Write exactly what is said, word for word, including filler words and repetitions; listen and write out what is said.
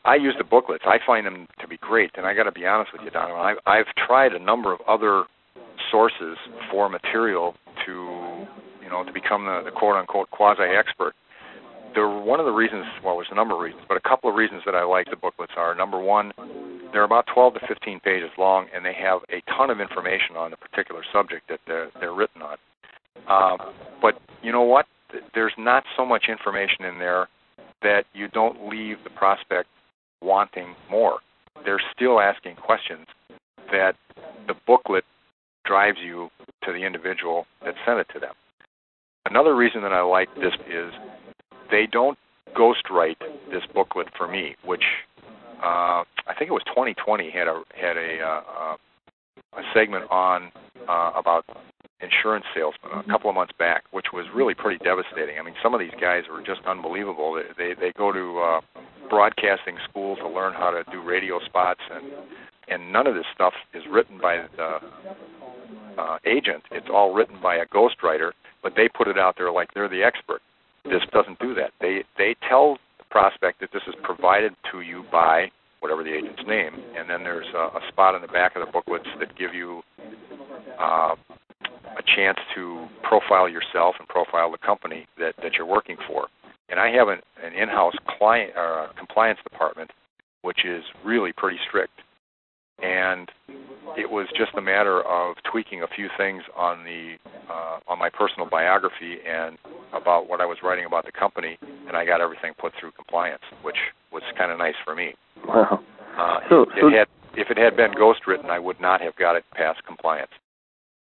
I use the booklets. I find them to be great, and I got to be honest with you, Donovan. I've, I've tried a number of other sources for material to, you know, to become the, the quote-unquote quasi-expert. There, one of the reasons, well, there's a number of reasons, but a couple of reasons that I like the booklets are, number one, they're about twelve to fifteen pages long, and they have a ton of information on the particular subject that they're, they're written on. Um, but you know what? There's not so much information in there that you don't leave the prospect wanting more. They're still asking questions that the booklet drives you to the individual that sent it to them. Another reason that I like this is they don't ghostwrite this booklet for me, which uh, I think it was twenty twenty had a had a, uh, a segment on uh, about insurance salesmen a couple of months back, which was really pretty devastating. I mean, some of these guys were just unbelievable. They they, they go to uh, broadcasting school to learn how to do radio spots, and and none of this stuff is written by the uh, agent. It's all written by a ghostwriter, but they put it out there like they're the expert. This doesn't do that. They they tell the prospect that this is provided to you by whatever the agent's name, and then there's a, a spot in the back of the booklets that give you uh, a chance to profile yourself and profile the company that, that you're working for. And I have an, an in-house client uh, compliance department, which is really pretty strict. And it was just a matter of tweaking a few things on the uh, on my personal biography and about what I was writing about the company, and I got everything put through compliance, which was kind of nice for me. Wow. Uh, so, it, so it had, if it had been ghost written, I would not have got it past compliance.